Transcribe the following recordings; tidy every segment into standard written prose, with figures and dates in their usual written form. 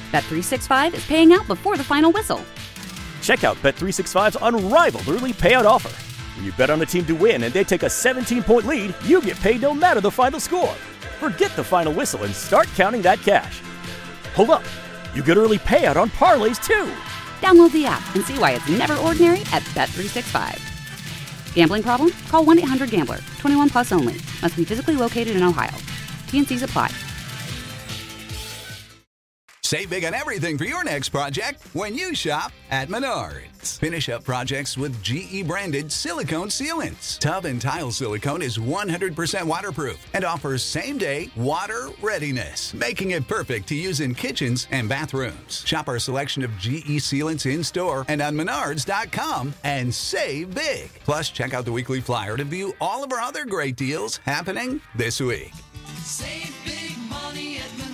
Bet365 is paying out before the final whistle. Check out Bet365's unrivaled early payout offer. When you bet on a team to win and they take a 17-point lead, you get paid no matter the final score. Forget the final whistle and start counting that cash. Hold up. You get early payout on parlays, too. Download the app and see why it's never ordinary at Bet365. Gambling problem? Call 1-800-GAMBLER. 21 plus only. Must be physically located in Ohio. T&Cs apply. Save big on everything for your next project when you shop at Menards. Finish up projects with GE-branded silicone sealants. Tub and tile silicone is 100% waterproof and offers same-day water readiness, making it perfect to use in kitchens and bathrooms. Shop our selection of GE sealants in-store and on Menards.com and save big. Plus, check out the weekly flyer to view all of our other great deals happening this week. Save big money at Menards.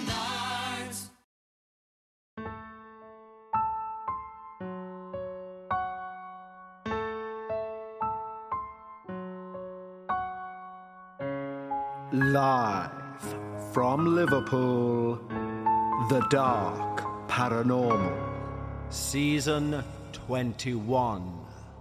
Live from Liverpool, The Dark Paranormal, Season 21.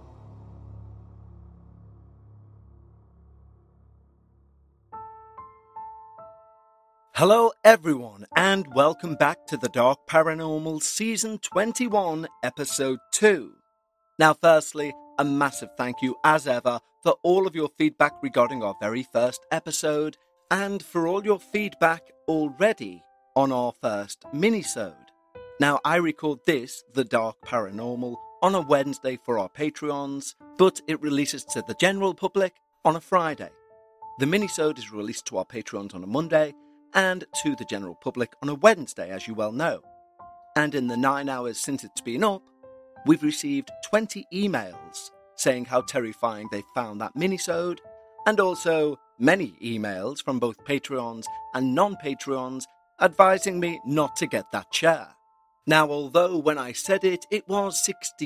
Hello everyone, and welcome back to The Dark Paranormal Season 21, Episode 2. Now firstly, a massive thank you as ever for all of your feedback regarding our very first episode, and for all your feedback already on our first minisode. Now I record this, The Dark Paranormal, on a Wednesday for our Patreons, but it releases to the general public on a Friday. The minisode is released to our Patreons on a Monday, and to the general public on a Wednesday, as you well know. And in the 9 hours since it's been up, we've received 20 emails saying how terrifying they found that minisode, and also many emails from both Patreons and non-Patreons advising me not to get that chair. Now, although when I said it, it was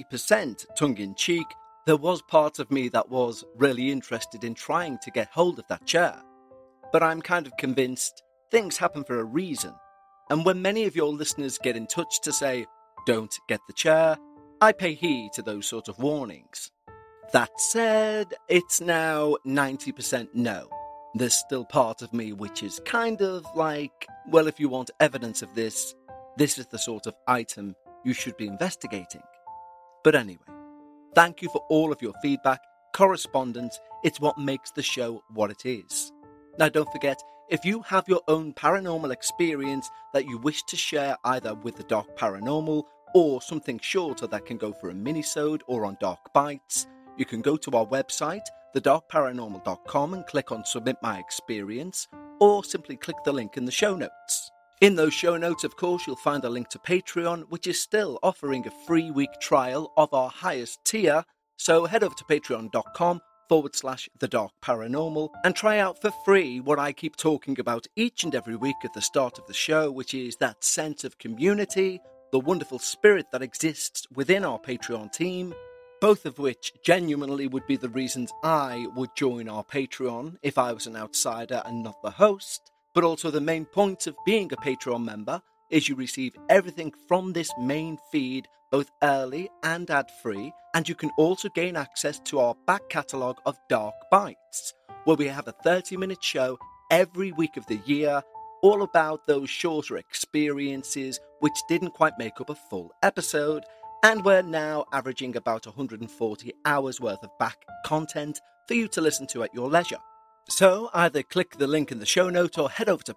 60% tongue-in-cheek, there was part of me that was really interested in trying to get hold of that chair. But I'm kind of convinced things happen for a reason, and when many of your listeners get in touch to say, don't get the chair, I pay heed to those sort of warnings. That said, it's now 90% no. There's still part of me which is kind of like, well, if you want evidence of this, this is the sort of item you should be investigating. But anyway, thank you for all of your feedback, correspondence. It's what makes the show what it is. Now don't forget, if you have your own paranormal experience that you wish to share either with the Dark Paranormal or something shorter that can go for a minisode or on Dark Bites, you can go to our website, thedarkparanormal.com, and click on Submit My Experience, or simply click the link in the show notes. In those show notes, of course, you'll find a link to Patreon, which is still offering a free week trial of our highest tier, so head over to patreon.com/thedarkparanormal and try out for free what I keep talking about each and every week at the start of the show, which is that sense of community, the wonderful spirit that exists within our Patreon team, both of which genuinely would be the reasons I would join our Patreon if I was an outsider and not the host, but also the main point of being a Patreon member is you receive everything from this main feed, both early and ad-free, and you can also gain access to our back catalogue of Dark Bites, where we have a 30-minute show every week of the year, all about those shorter experiences which didn't quite make up a full episode, and we're now averaging about 140 hours worth of back content for you to listen to at your leisure. So either click the link in the show note or head over to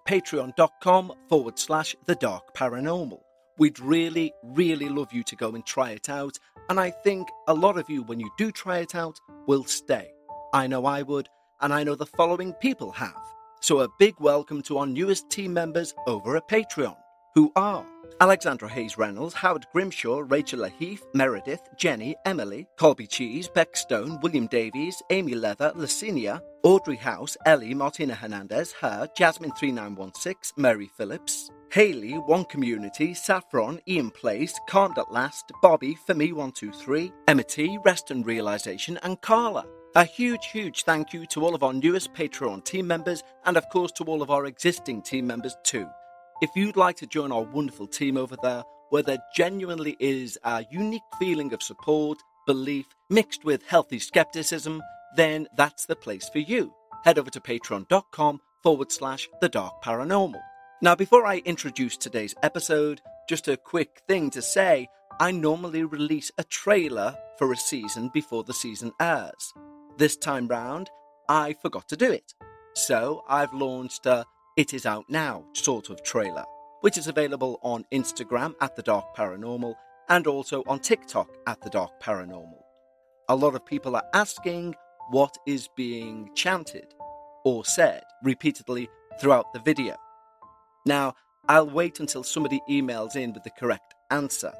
patreon.com/thedarkparanormal. We'd really, really love you to go and try it out, and I think a lot of you, when you do try it out, will stay. I know I would, and I know the following people have. So a big welcome to our newest team members over at Patreon, who are Alexandra Hayes-Reynolds, Howard Grimshaw, Rachel Laheath, Meredith, Jenny, Emily, Colby Cheese, Beck Stone, William Davies, Amy Leather, Lacinia, Audrey House, Ellie, Martina Hernandez, Her, Jasmine3916, Mary Phillips, Hayley, One Community, Saffron, Ian Place, Calmed at Last, Bobby, ForMe123, Emma T, Rest and Realisation, and Carla. A huge thank you to all of our newest Patreon team members, and of course to all of our existing team members too. If you'd like to join our wonderful team over there, where there genuinely is a unique feeling of support, belief, mixed with healthy skepticism, then that's the place for you. Head over to patreon.com/The Dark Paranormal. Now, before I introduce today's episode, just a quick thing to say, I normally release a trailer for a season before the season airs. This time round, I forgot to do it. So I've launched a It Is Out Now sort of trailer, which is available on Instagram at The Dark Paranormal and also on TikTok at The Dark Paranormal. A lot of people are asking what is being chanted or said repeatedly throughout the video. Now, I'll wait until somebody emails in with the correct answer.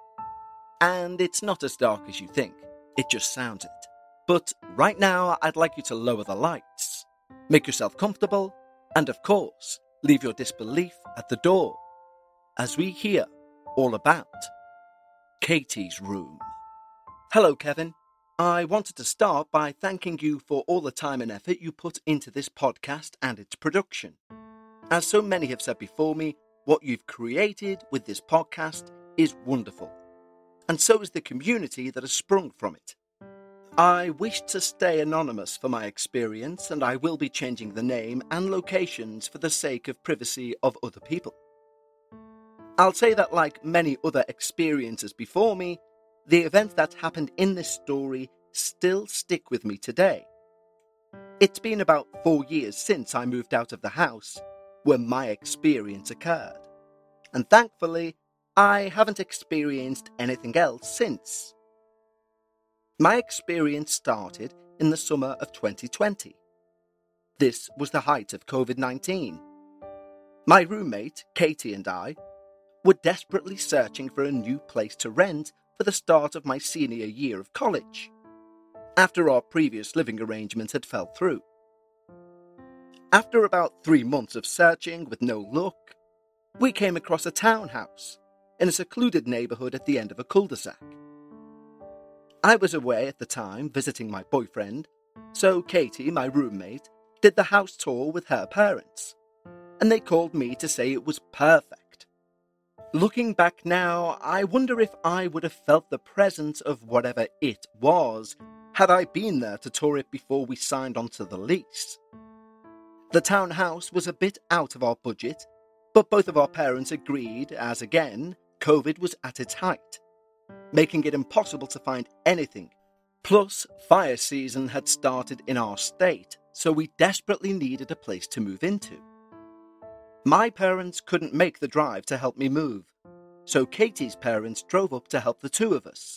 And it's not as dark as you think, it just sounds it. But right now, I'd like you to lower the lights, make yourself comfortable, and of course, leave your disbelief at the door, as we hear all about Katie's room. Hello, Kevin. I wanted to start by thanking you for all the time and effort you put into this podcast and its production. As so many have said before me, what you've created with this podcast is wonderful, and so is the community that has sprung from it. I wish to stay anonymous for my experience, and I will be changing the name and locations for the sake of privacy of other people. I'll say that, like many other experiences before me, the events that happened in this story still stick with me today. It's been about 4 years since I moved out of the house where my experience occurred, and thankfully, I haven't experienced anything else since. My experience started in the summer of 2020. This was the height of COVID-19. My roommate, Katie, and I were desperately searching for a new place to rent for the start of my senior year of college, after our previous living arrangement had fell through. After about 3 months of searching with no luck, we came across a townhouse in a secluded neighbourhood at the end of a cul-de-sac. I was away at the time visiting my boyfriend, so Katie, my roommate, did the house tour with her parents, and they called me to say it was perfect. Looking back now, I wonder if I would have felt the presence of whatever it was had I been there to tour it before we signed onto the lease. The townhouse was a bit out of our budget, but both of our parents agreed as, again, COVID was at its height, making it impossible to find anything. Plus, fire season had started in our state, so we desperately needed a place to move into. My parents couldn't make the drive to help me move, so Katie's parents drove up to help the two of us.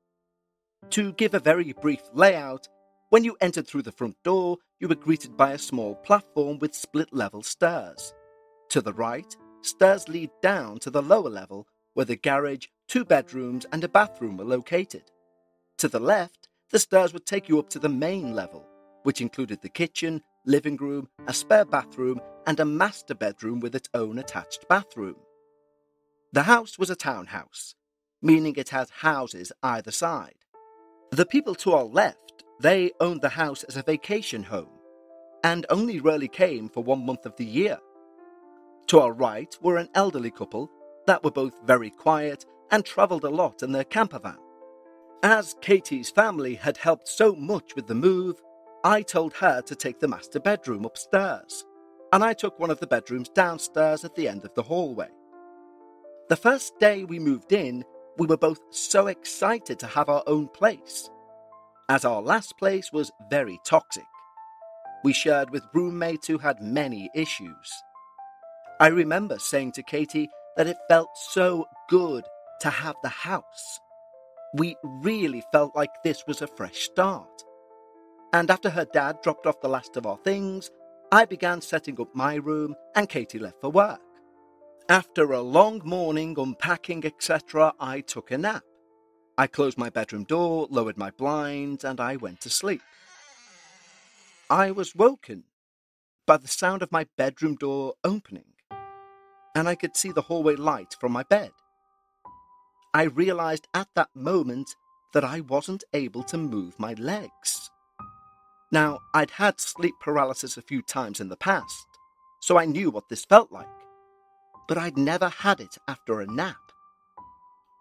To give a very brief layout, when you entered through the front door, you were greeted by a small platform with split-level stairs. To the right, stairs lead down to the lower level, where the garage, 2 bedrooms and a bathroom were located. To the left, the stairs would take you up to the main level, which included the kitchen, living room, a spare bathroom, and a master bedroom with its own attached bathroom. The house was a townhouse, meaning it had houses either side. The people to our left, they owned the house as a vacation home, and only rarely came for 1 month of the year. To our right were an elderly couple that were both very quiet and travelled a lot in their camper van. As Katie's family had helped so much with the move, I told her to take the master bedroom upstairs, and I took one of the bedrooms downstairs at the end of the hallway. The first day we moved in, we were both so excited to have our own place, as our last place was very toxic. We shared with roommates who had many issues. I remember saying to Katie that it felt so good to have the house. We really felt like this was a fresh start. And after her dad dropped off the last of our things, I began setting up my room and Katie left for work. After a long morning unpacking, etc., I took a nap. I closed my bedroom door, lowered my blinds, and I went to sleep. I was woken by the sound of my bedroom door opening, and I could see the hallway light from my bed. I realised at that moment that I wasn't able to move my legs. Now, I'd had sleep paralysis a few times in the past, so I knew what this felt like, but I'd never had it after a nap.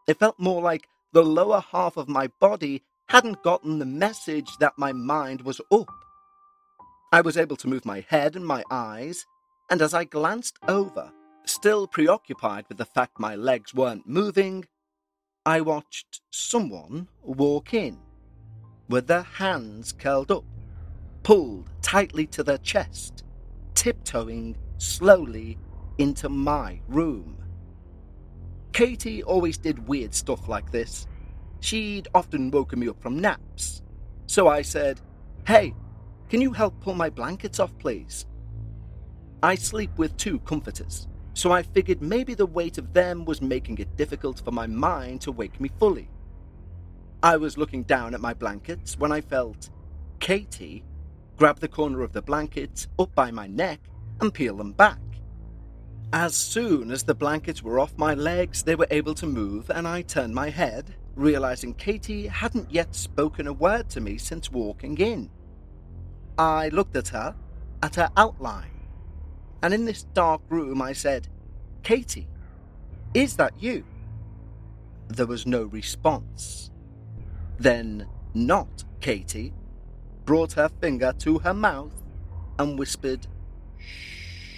It felt more like the lower half of my body hadn't gotten the message that my mind was up. I was able to move my head and my eyes, and as I glanced over, still preoccupied with the fact my legs weren't moving, I watched someone walk in, with their hands curled up, pulled tightly to their chest, tiptoeing slowly into my room. Katie always did weird stuff like this. She'd often woken me up from naps. So I said, "Hey, can you help pull my blankets off, please?" I sleep with 2 comforters, so I figured maybe the weight of them was making it difficult for my mind to wake me fully. I was looking down at my blankets when I felt Katie grab the corner of the blankets up by my neck and peel them back. As soon as the blankets were off my legs, they were able to move, and I turned my head, realizing Katie hadn't yet spoken a word to me since walking in. I looked at her outline, and in this dark room I said, "Katie, is that you?" There was no response. Then not Katie brought her finger to her mouth and whispered, "Shh."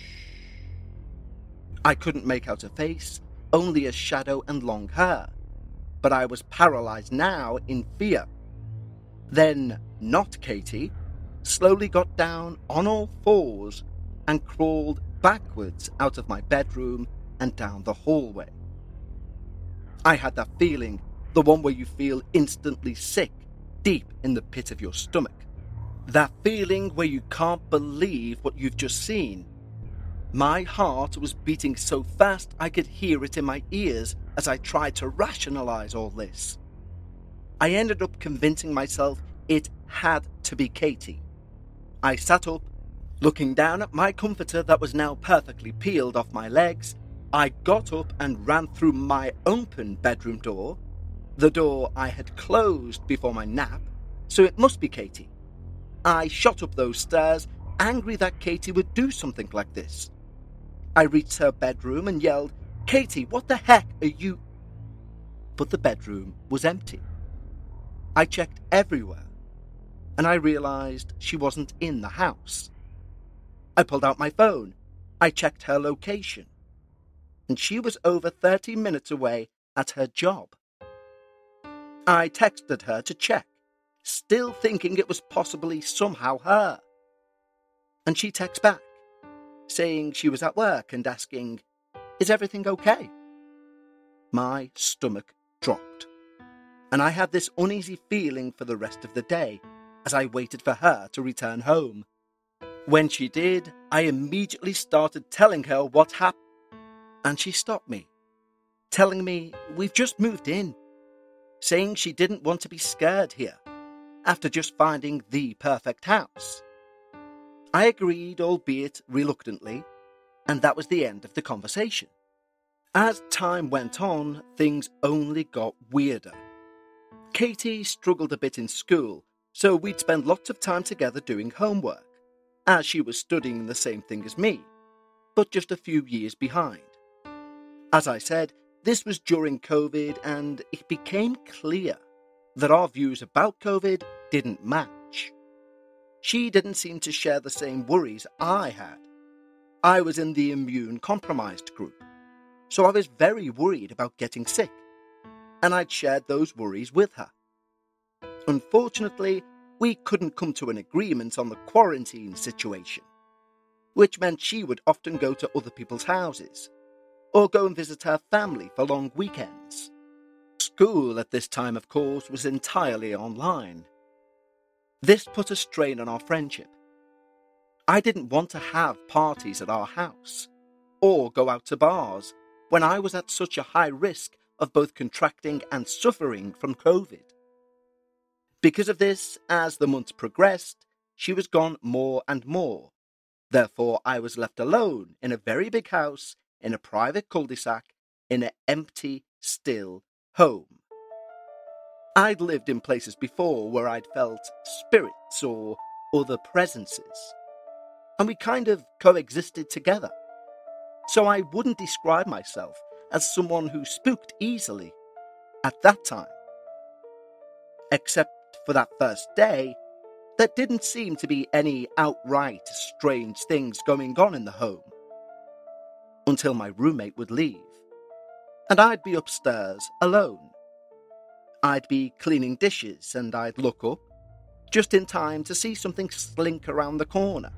I couldn't make out a face, only a shadow and long hair, but I was paralyzed now in fear. Then not Katie slowly got down on all fours and crawled backwards out of my bedroom and down the hallway. I had that feeling, the one where you feel instantly sick, deep in the pit of your stomach. That feeling where you can't believe what you've just seen. My heart was beating so fast I could hear it in my ears as I tried to rationalize all this. I ended up convincing myself it had to be Katie. I sat up, looking down at my comforter that was now perfectly peeled off my legs. I got up and ran through my open bedroom door, the door I had closed before my nap, so it must be Katie. I shot up those stairs, angry that Katie would do something like this. I reached her bedroom and yelled, "Katie, what the heck are you?" But the bedroom was empty. I checked everywhere, and I realized she wasn't in the house. I pulled out my phone. I checked her location, and she was over 30 minutes away at her job. I texted her to check, still thinking it was possibly somehow her. And she texts back, saying she was at work and asking, "Is everything okay?" My stomach dropped, and I had this uneasy feeling for the rest of the day as I waited for her to return home. When she did, I immediately started telling her what happened, and she stopped me, telling me we've just moved in, saying she didn't want to be scared here after just finding the perfect house. I agreed, albeit reluctantly, and that was the end of the conversation. As time went on, things only got weirder. Katie struggled a bit in school, so we'd spend lots of time together doing homework, as she was studying the same thing as me, but just a few years behind. As I said, this was during COVID, and it became clear that our views about COVID didn't match. She didn't seem to share the same worries I had. I was in the immune-compromised group, so I was very worried about getting sick, and I'd shared those worries with her. Unfortunately, we couldn't come to an agreement on the quarantine situation, which meant she would often go to other people's houses, or go and visit her family for long weekends. School at this time, of course, was entirely online. This put a strain on our friendship. I didn't want to have parties at our house, or go out to bars, when I was at such a high risk of both contracting and suffering from COVID. Because of this, as the months progressed, she was gone more and more. Therefore, I was left alone in a very big house, in a private cul-de-sac, in an empty, still home. I'd lived in places before where I'd felt spirits or other presences, and we kind of coexisted together. So I wouldn't describe myself as someone who spooked easily, at that time. Except for that first day, there didn't seem to be any outright strange things going on in the home. Until my roommate would leave, and I'd be upstairs alone. I'd be cleaning dishes and I'd look up, just in time to see something slink around the corner.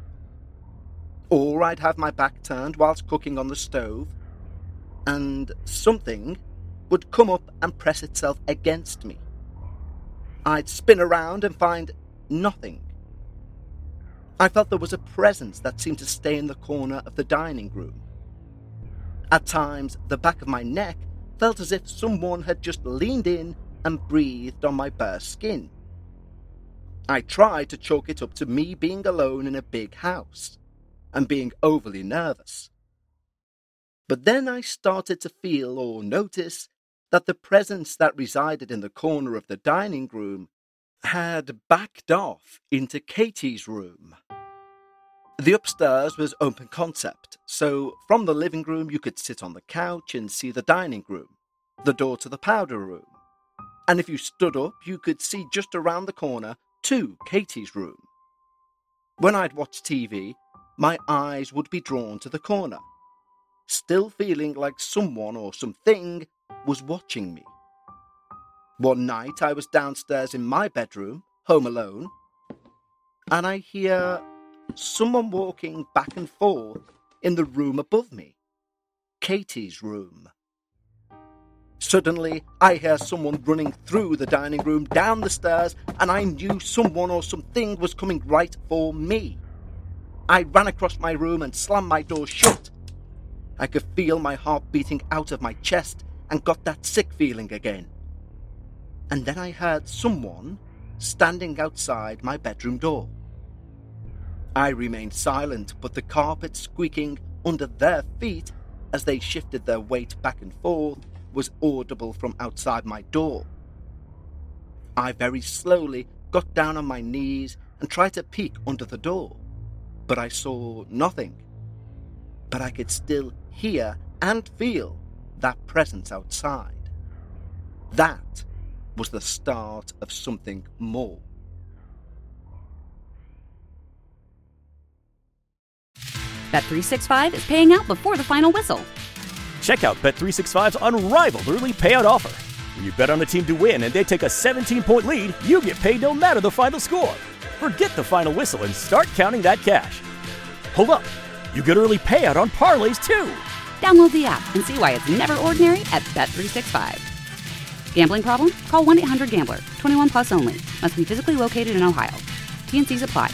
Or I'd have my back turned whilst cooking on the stove, and something would come up and press itself against me. I'd spin around and find nothing. I felt there was a presence that seemed to stay in the corner of the dining room. At times, the back of my neck felt as if someone had just leaned in and breathed on my bare skin. I tried to chalk it up to me being alone in a big house and being overly nervous. But then I started to feel or notice that the presence that resided in the corner of the dining room had backed off into Katie's room. The upstairs was open concept, so from the living room you could sit on the couch and see the dining room, the door to the powder room. And if you stood up, you could see just around the corner to Katie's room. When I'd watch TV, my eyes would be drawn to the corner, still feeling like someone or something was watching me. One night I was downstairs in my bedroom, home alone, and I hear someone walking back and forth in the room above me, Katie's room. Suddenly, I hear someone running through the dining room, down the stairs, and I knew someone or something was coming right for me. I ran across my room and slammed my door shut. I could feel my heart beating out of my chest and got that sick feeling again. And then I heard someone standing outside my bedroom door. I remained silent, but the carpet squeaking under their feet as they shifted their weight back and forth was audible from outside my door. I very slowly got down on my knees and tried to peek under the door, but I saw nothing. But I could still hear and feel that presence outside. That was the start of something more. Bet365 is paying out before the final whistle. Check out Bet365's unrivaled early payout offer. When you bet on a team to win and they take a 17-point lead, you get paid no matter the final score. Forget the final whistle and start counting that cash. Hold up, you get early payout on parlays too. Download the app and see why it's never ordinary at Bet365. Gambling problem? Call 1-800-GAMBLER. 21 plus only. Must be physically located in Ohio. T&Cs apply.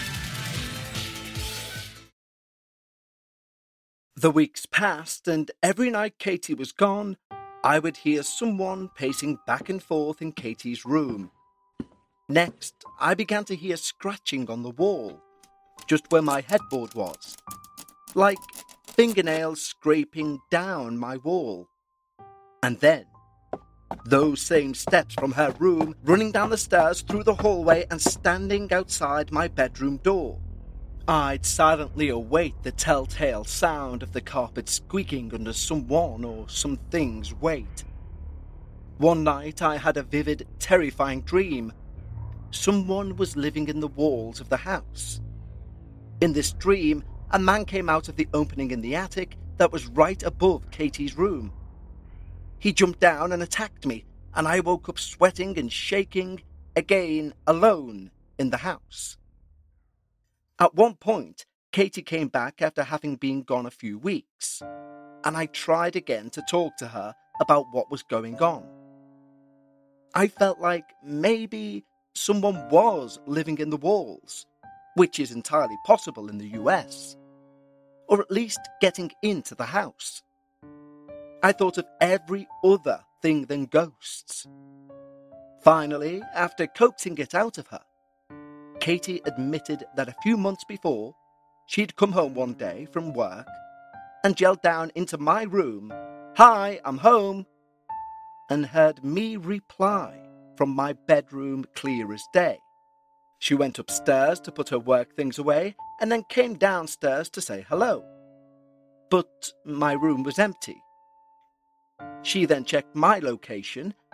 The weeks passed, and every night Katie was gone, I would hear someone pacing back and forth in Katie's room. Next, I began to hear scratching on the wall, just where my headboard was, like fingernails scraping down my wall. And then, those same steps from her room, running down the stairs through the hallway and standing outside my bedroom door. I'd silently await the telltale sound of the carpet squeaking under someone or something's weight. One night I had a vivid, terrifying dream. Someone was living in the walls of the house. In this dream, a man came out of the opening in the attic that was right above Katie's room. He jumped down and attacked me, and I woke up sweating and shaking, again alone in the house. At one point, Katie came back after having been gone a few weeks, and I tried again to talk to her about what was going on. I felt like maybe someone was living in the walls, which is entirely possible in the US, or at least getting into the house. I thought of every other thing than ghosts. Finally, after coaxing it out of her, Katie admitted that a few months before, she'd come home one day from work and yelled down into my room, "Hi, I'm home," and heard me reply from my bedroom clear as day. She went upstairs to put her work things away and then came downstairs to say hello. But my room was empty. She then checked my location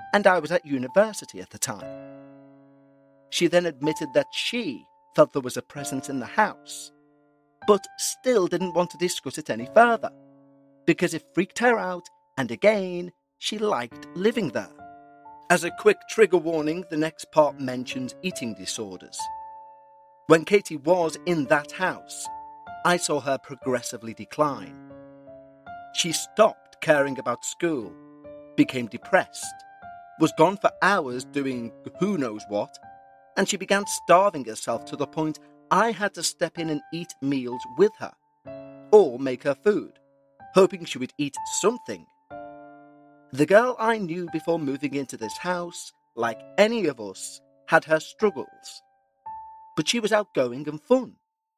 and I was at university at the time. She then admitted that she felt there was a presence in the house, but still didn't want to discuss it any further, because it freaked her out, and again, she liked living there. As a quick trigger warning, the next part mentions eating disorders. When Katie was in that house, I saw her progressively decline. She stopped caring about school, became depressed, was gone for hours doing who knows what, and she began starving herself to the point I had to step in and eat meals with her, or make her food, hoping she would eat something. The girl I knew before moving into this house, like any of us, had her struggles, but she was outgoing and fun.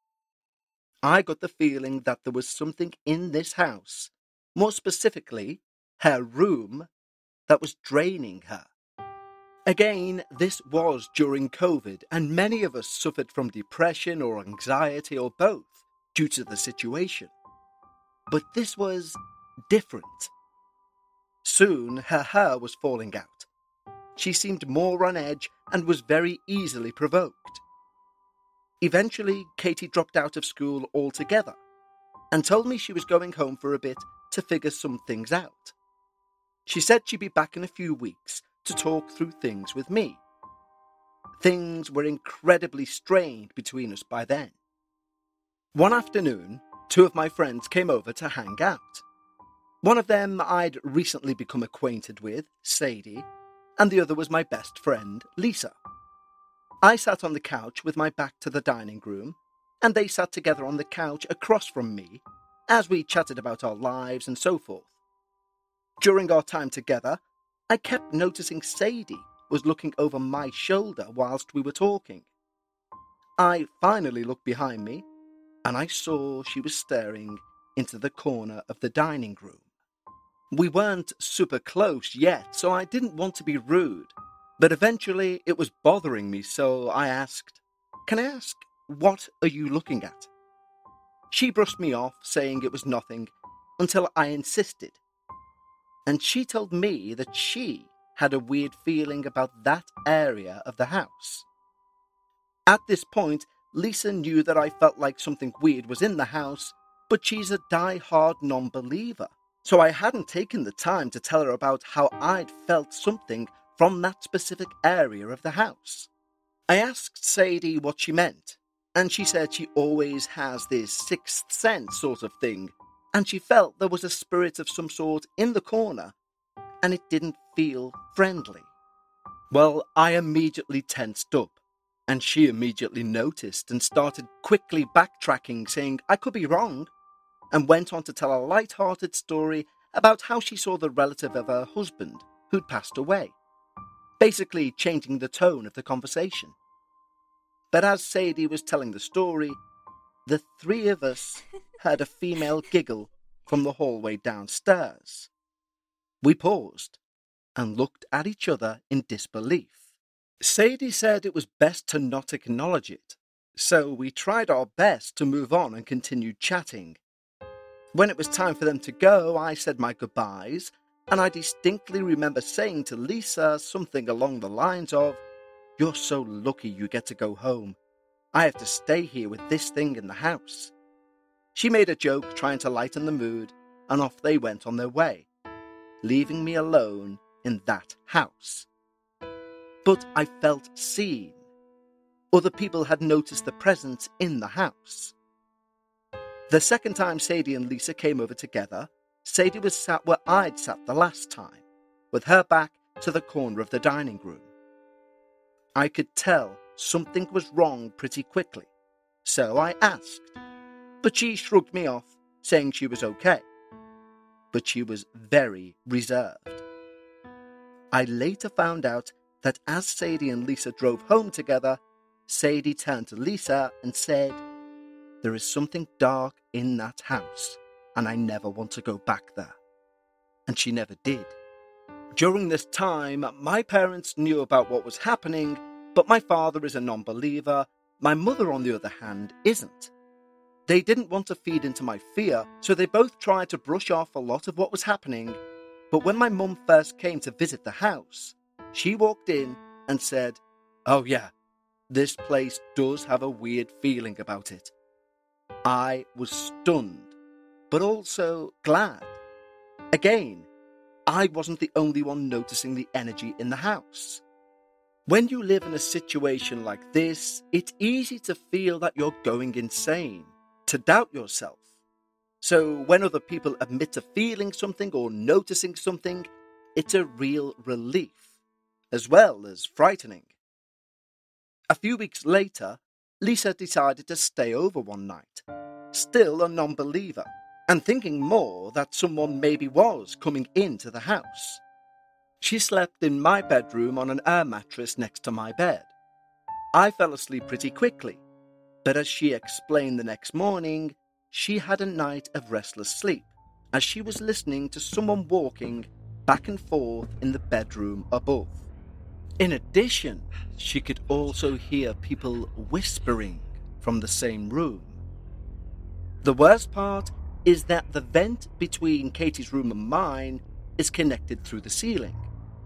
I got the feeling that there was something in this house, more specifically, her room, that was draining her. Again, this was during COVID, and many of us suffered from depression or anxiety or both due to the situation. But this was different. Soon, her hair was falling out. She seemed more on edge and was very easily provoked. Eventually, Katie dropped out of school altogether and told me she was going home for a bit to figure some things out. She said she'd be back in a few weeks to talk through things with me. Things were incredibly strained between us by then. One afternoon, 2 of my friends came over to hang out. One of them I'd recently become acquainted with, Sadie, and the other was my best friend, Lisa. I sat on the couch with my back to the dining room, and they sat together on the couch across from me as we chatted about our lives and so forth. During our time together, I kept noticing Sadie was looking over my shoulder whilst we were talking. I finally looked behind me, and I saw she was staring into the corner of the dining room. We weren't super close yet, so I didn't want to be rude, but eventually it was bothering me, so I asked, "Can I ask, what are you looking at?" She brushed me off, saying it was nothing, until I insisted. And she told me that she had a weird feeling about that area of the house. At this point, Lisa knew that I felt like something weird was in the house, but she's a die-hard non-believer, so I hadn't taken the time to tell her about how I'd felt something from that specific area of the house. I asked Sadie what she meant, and she said she always has this sixth sense sort of thing, and she felt there was a spirit of some sort in the corner, and it didn't feel friendly. Well, I immediately tensed up, and she immediately noticed and started quickly backtracking, saying I could be wrong, and went on to tell a light-hearted story about how she saw the relative of her husband who'd passed away, basically changing the tone of the conversation. But as Sadie was telling the story, the 3 of us heard a female giggle from the hallway downstairs. We paused and looked at each other in disbelief. Sadie said it was best to not acknowledge it, so we tried our best to move on and continued chatting. When it was time for them to go, I said my goodbyes, and I distinctly remember saying to Lisa something along the lines of, "You're so lucky you get to go home. I have to stay here with this thing in the house." She made a joke trying to lighten the mood, and off they went on their way, leaving me alone in that house. But I felt seen. Other people had noticed the presence in the house. The second time Sadie and Lisa came over together, Sadie was sat where I'd sat the last time, with her back to the corner of the dining room. I could tell something was wrong pretty quickly, so I asked, but she shrugged me off, saying she was okay. But she was very reserved. I later found out that as Sadie and Lisa drove home together, Sadie turned to Lisa and said, "There is something dark in that house, and I never want to go back there." And she never did. During this time, my parents knew about what was happening, but my father is a non-believer. My mother, on the other hand, isn't. They didn't want to feed into my fear, so they both tried to brush off a lot of what was happening. But when my mum first came to visit the house, she walked in and said, "Oh yeah, this place does have a weird feeling about it." I was stunned, but also glad. Again, I wasn't the only one noticing the energy in the house. When you live in a situation like this, it's easy to feel that you're going insane, to doubt yourself. So when other people admit to feeling something or noticing something, it's a real relief, as well as frightening. A few weeks later, Lisa decided to stay over one night, still a non-believer, and thinking more that someone maybe was coming into the house. She slept in my bedroom on an air mattress next to my bed. I fell asleep pretty quickly, but as she explained the next morning, she had a night of restless sleep as she was listening to someone walking back and forth in the bedroom above. In addition, she could also hear people whispering from the same room. The worst part is that the vent between Katie's room and mine is connected through the ceiling.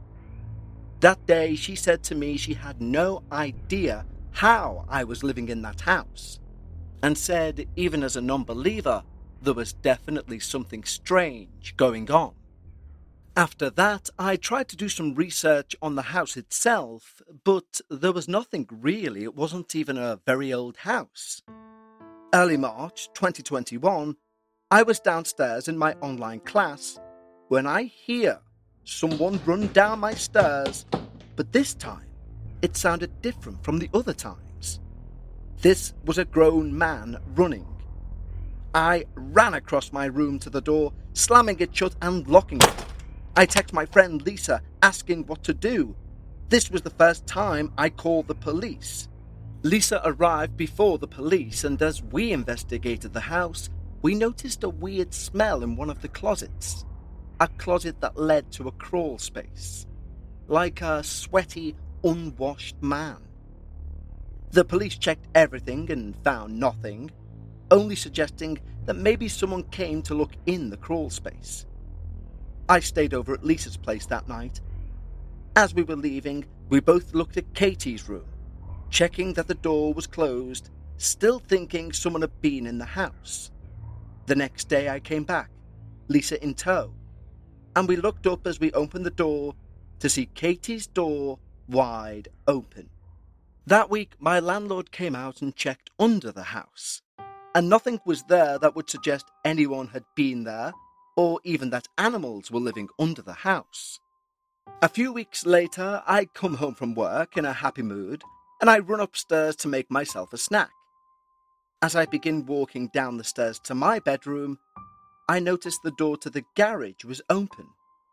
That day, she said to me she had no idea how I was living in that house, and said even as a non-believer, there was definitely something strange going on. After that, I tried to do some research on the house itself, but there was nothing really. It wasn't even a very old house. Early March 2021, I was downstairs in my online class when I hear someone run down my stairs, but this time it sounded different from the other times. This was a grown man running. I ran across my room to the door, slamming it shut and locking it. I text my friend Lisa asking what to do. This was the first time I called the police. Lisa arrived before the police, and as we investigated the house, we noticed a weird smell in one of the closets. A closet that led to a crawl space, like a sweaty, unwashed man. The police checked everything and found nothing, only suggesting that maybe someone came to look in the crawl space. I stayed over at Lisa's place that night. As we were leaving, we both looked at Katie's room, checking that the door was closed, still thinking someone had been in the house. The next day I came back, Lisa in tow, and we looked up as we opened the door to see Katie's door wide open. That week, my landlord came out and checked under the house, and nothing was there that would suggest anyone had been there, or even that animals were living under the house. A few weeks later, I come home from work in a happy mood, and I run upstairs to make myself a snack. As I begin walking down the stairs to my bedroom, I noticed the door to the garage was open.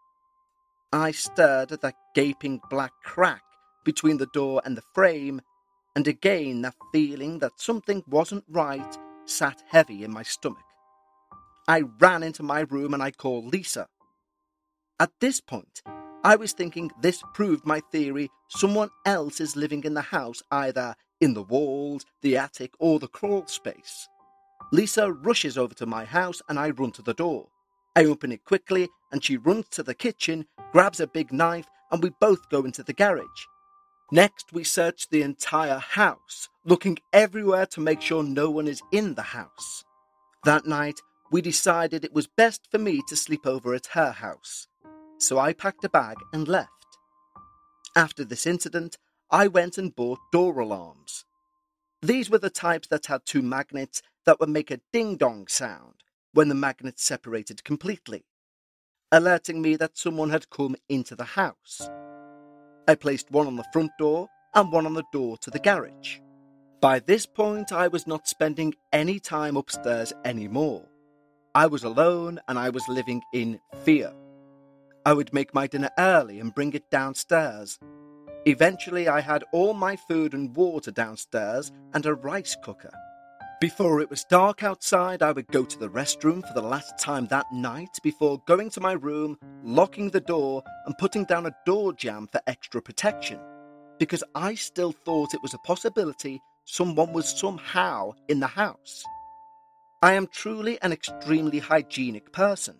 I stared at that gaping black crack between the door and the frame, and again that feeling that something wasn't right sat heavy in my stomach. I ran into my room and I called Lisa. At this point, I was thinking this proved my theory someone else is living in the house, either in the walls, the attic, or the crawl space. Lisa rushes over to my house and I run to the door. I open it quickly and she runs to the kitchen, grabs a big knife, and we both go into the garage. Next, we search the entire house, looking everywhere to make sure no one is in the house. That night, we decided it was best for me to sleep over at her house, so I packed a bag and left. After this incident, I went and bought door alarms. These were the types that had two magnets that would make a ding-dong sound when the magnets separated completely, alerting me that someone had come into the house. I placed one on the front door and one on the door to the garage. By this point, I was not spending any time upstairs anymore. I was alone and I was living in fear. I would make my dinner early and bring it downstairs. Eventually, I had all my food and water downstairs and a rice cooker. Before it was dark outside, I would go to the restroom for the last time that night before going to my room, locking the door and putting down a door jamb for extra protection, because I still thought it was a possibility someone was somehow in the house. I am truly an extremely hygienic person,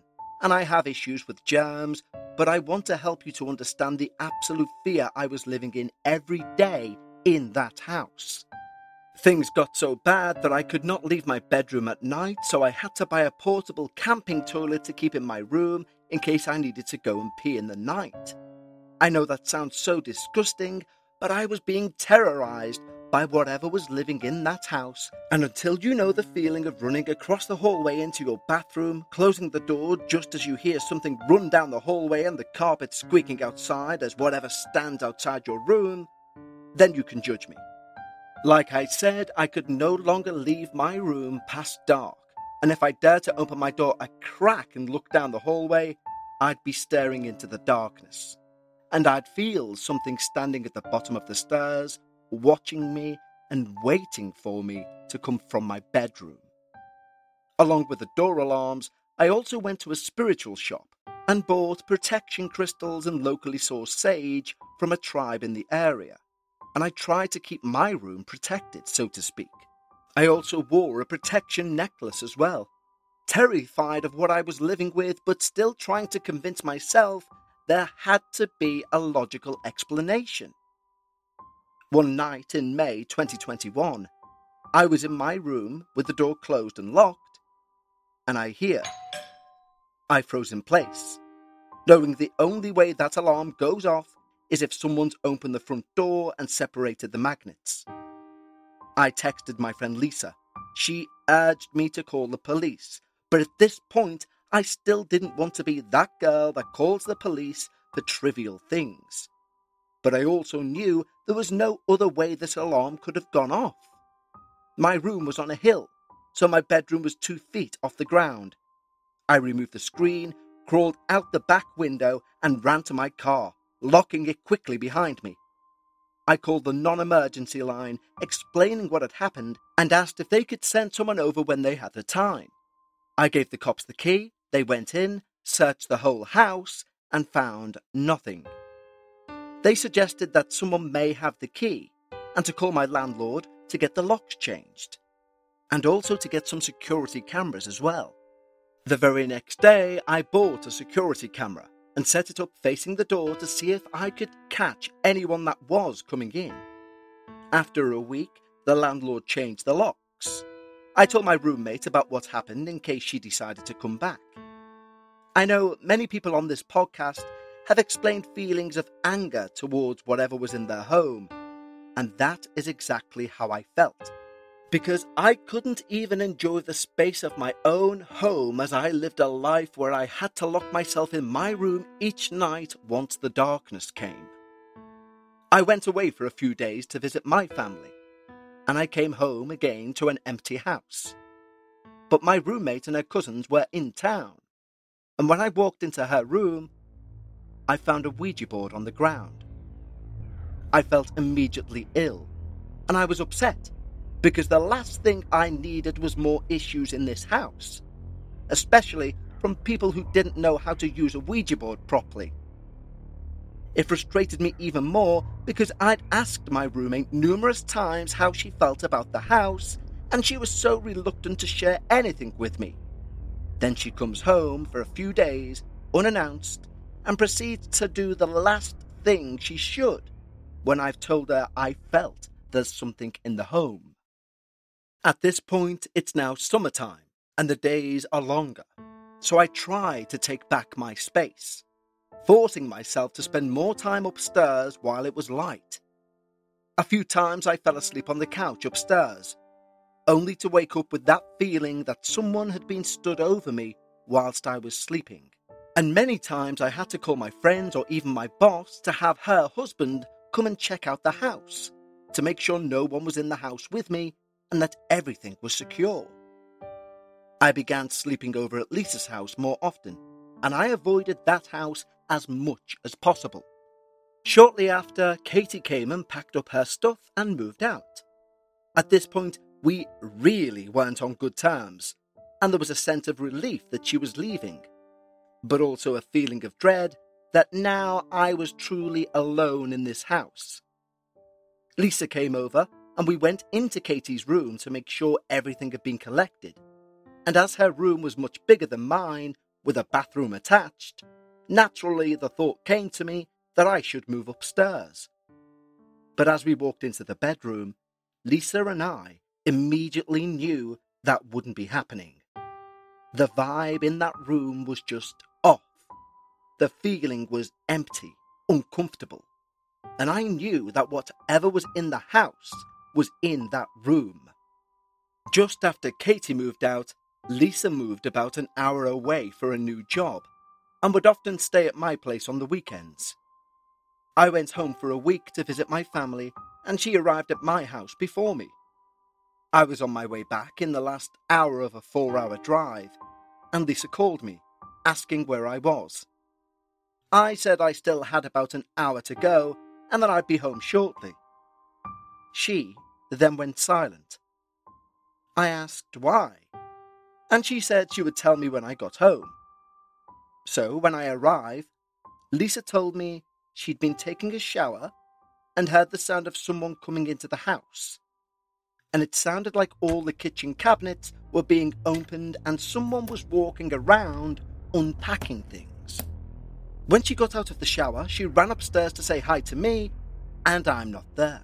and I have issues with germs, but I want to help you to understand the absolute fear I was living in every day in that house. Things got so bad that I could not leave my bedroom at night, so I had to buy a portable camping toilet to keep in my room in case I needed to go and pee in the night. I know that sounds so disgusting, but I was being terrorised by whatever was living in that house, and until you know the feeling of running across the hallway into your bathroom, closing the door just as you hear something run down the hallway and the carpet squeaking outside as whatever stands outside your room, then you can judge me. Like I said, I could no longer leave my room past dark, and if I dared to open my door a crack and look down the hallway, I'd be staring into the darkness, and I'd feel something standing at the bottom of the stairs, watching me and waiting for me to come from my bedroom. Along with the door alarms, I also went to a spiritual shop and bought protection crystals and locally sourced sage from a tribe in the area, and I tried to keep my room protected, so to speak. I also wore a protection necklace as well, terrified of what I was living with, but still trying to convince myself there had to be a logical explanation. One night in May 2021, I was in my room with the door closed and locked, and I froze in place, knowing the only way that alarm goes off is if someone's opened the front door and separated the magnets. I texted my friend Lisa. She urged me to call the police, but at this point, I still didn't want to be that girl that calls the police for trivial things. But I also knew there was no other way this alarm could have gone off. My room was on a hill, so my bedroom was 2 feet off the ground. I removed the screen, crawled out the back window, and ran to my car, locking it quickly behind me. I called the non-emergency line, explaining what had happened, and asked if they could send someone over when they had the time. I gave the cops the key, they went in, searched the whole house, and found nothing. They suggested that someone may have the key, and to call my landlord to get the locks changed, and also to get some security cameras as well. The very next day, I bought a security camera and set it up facing the door to see if I could catch anyone that was coming in. After a week, the landlord changed the locks. I told my roommate about what happened in case she decided to come back. I know many people on this podcast have explained feelings of anger towards whatever was in their home, and that is exactly how I felt. Because I couldn't even enjoy the space of my own home as I lived a life where I had to lock myself in my room each night once the darkness came. I went away for a few days to visit my family, and I came home again to an empty house. But my roommate and her cousins were in town, and when I walked into her room, I found a Ouija board on the ground. I felt immediately ill, and I was upset, because the last thing I needed was more issues in this house, especially from people who didn't know how to use a Ouija board properly. It frustrated me even more because I'd asked my roommate numerous times how she felt about the house, and she was so reluctant to share anything with me. Then she comes home for a few days, unannounced, and proceeds to do the last thing she should, when I've told her I felt there's something in the home. At this point, it's now summertime, and the days are longer, so I try to take back my space, forcing myself to spend more time upstairs while it was light. A few times I fell asleep on the couch upstairs, only to wake up with that feeling that someone had been stood over me whilst I was sleeping. And many times I had to call my friends or even my boss to have her husband come and check out the house, to make sure no one was in the house with me and that everything was secure. I began sleeping over at Lisa's house more often, and I avoided that house as much as possible. Shortly after, Katie came and packed up her stuff and moved out. At this point, we really weren't on good terms, and there was a sense of relief that she was leaving, but also a feeling of dread that now I was truly alone in this house. Lisa came over, and we went into Katie's room to make sure everything had been collected. And as her room was much bigger than mine, with a bathroom attached, naturally the thought came to me that I should move upstairs. But as we walked into the bedroom, Lisa and I immediately knew that wouldn't be happening. The vibe in that room was just off. The feeling was empty, uncomfortable. And I knew that whatever was in the house was in that room. Just after Katie moved out, Lisa moved about an hour away for a new job and would often stay at my place on the weekends. I went home for a week to visit my family and she arrived at my house before me. I was on my way back in the last hour of a 4-hour drive and Lisa called me, asking where I was. I said I still had about an hour to go and that I'd be home shortly. She then went silent. I asked why, and she said she would tell me when I got home. So when I arrived, Lisa told me she'd been taking a shower and heard the sound of someone coming into the house. And it sounded like all the kitchen cabinets were being opened and someone was walking around unpacking things. When she got out of the shower, she ran upstairs to say hi to me, and I'm not there.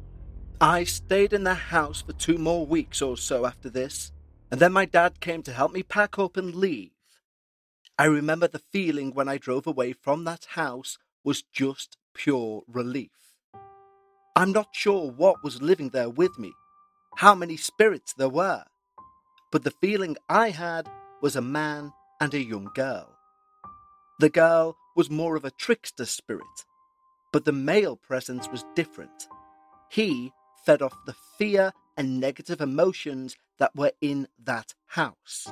I stayed in the house for 2 more weeks or so after this, and then my dad came to help me pack up and leave. I remember the feeling when I drove away from that house was just pure relief. I'm not sure what was living there with me, how many spirits there were, but the feeling I had was a man and a young girl. The girl was more of a trickster spirit, but the male presence was different. He fed off the fear and negative emotions that were in that house.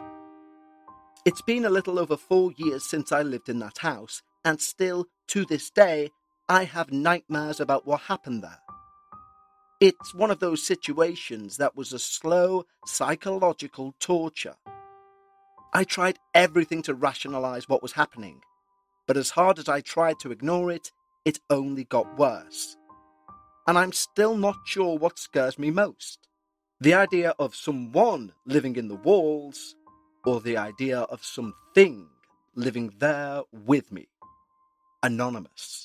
It's been a little over 4 years since I lived in that house, and still, to this day, I have nightmares about what happened there. It's one of those situations that was a slow, psychological torture. I tried everything to rationalize what was happening, but as hard as I tried to ignore it, it only got worse. And I'm still not sure what scares me most. The idea of someone living in the walls, or the idea of something living there with me. Anonymous.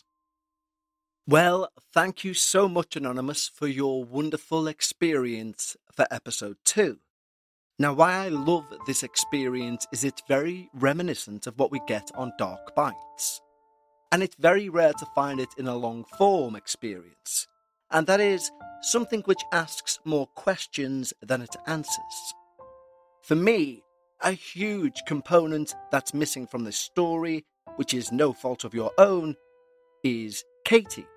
Well, thank you so much, Anonymous, for your wonderful experience for episode 2. Now, why I love this experience is it's very reminiscent of what we get on Dark Bites. And it's very rare to find it in a long-form experience. And that is something which asks more questions than it answers. For me, a huge component that's missing from this story, which is no fault of your own, is Katie.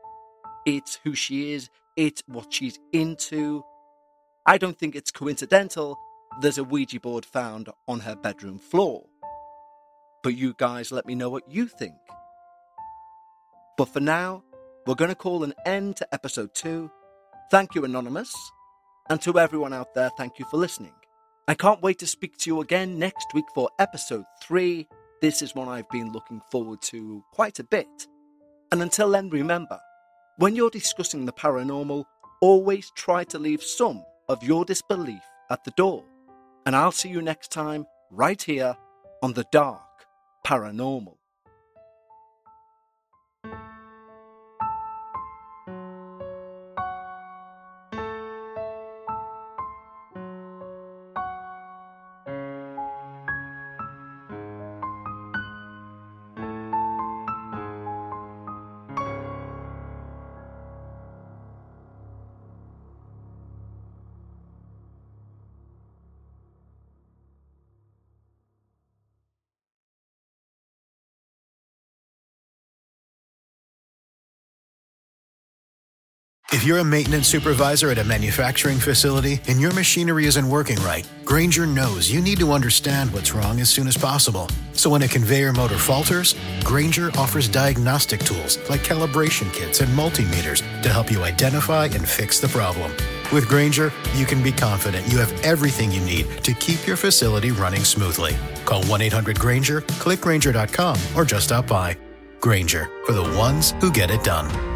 It's who she is, it's what she's into. I don't think it's coincidental there's a Ouija board found on her bedroom floor. But you guys let me know what you think. But for now, we're going to call an end to episode 2. Thank you, Anonymous. And to everyone out there, thank you for listening. I can't wait to speak to you again next week for episode 3. This is one I've been looking forward to quite a bit. And until then, remember, when you're discussing the paranormal, always try to leave some of your disbelief at the door. And I'll see you next time, right here on The Dark Paranormal. If you're a maintenance supervisor at a manufacturing facility and your machinery isn't working right, Grainger knows you need to understand what's wrong as soon as possible. So when a conveyor motor falters, Grainger offers diagnostic tools like calibration kits and multimeters to help you identify and fix the problem. With Grainger, you can be confident you have everything you need to keep your facility running smoothly. Call 1-800-GRAINGER, click Grainger.com, or just stop by. Grainger, for the ones who get it done.